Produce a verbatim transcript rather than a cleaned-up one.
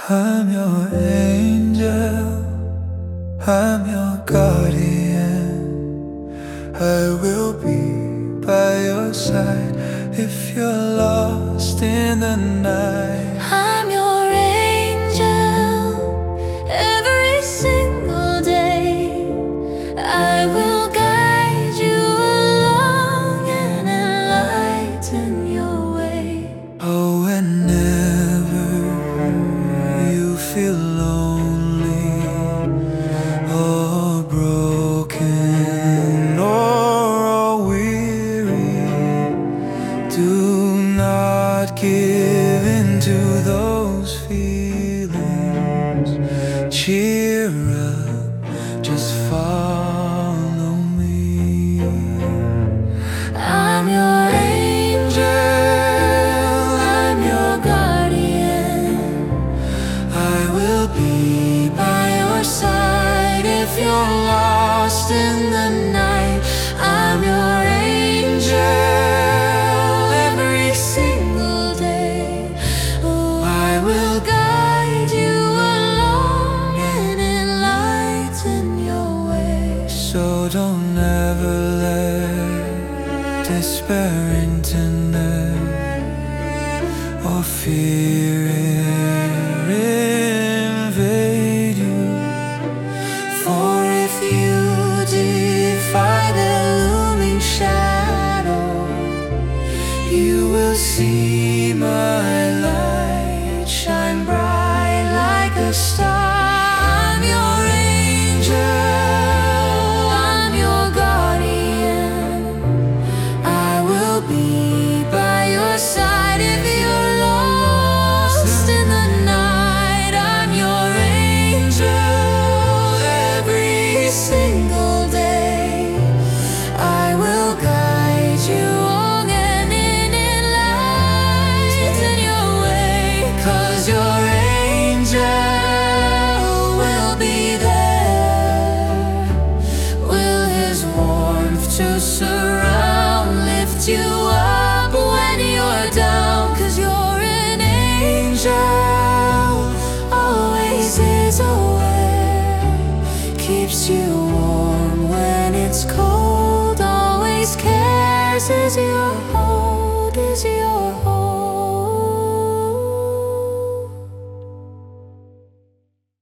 I'm your angel, I'm your guardian. I will be by your side if you're lost in the night. I'm your angel, every single day. I will guide you along and enlighten your way. Oh, whenever you feel lonely or broken or weary, do not give in to those feelings. Cheer up, just follow me. I'm your angel, I'm your guardian. I will be By your side if you're lost in the night. I'm your angel, every single day. Oh, I will guide you along and enlighten your way. So don't ever let despair internet or fear invade you. For if you defy the looming shadow, you will see my light shine bright like a star. I'm your angel, I'm your guardian. I will be by your side if you're lost in the night. I'm your angel, every single day. I will guide you along and enlighten your way. 'Cause your angel will be there. Will his warmth to surround lift you up when you're down? 'Cause you're an angel, always is aware. Keeps you warm when it's cold, always cares. Is your hold, is your hold.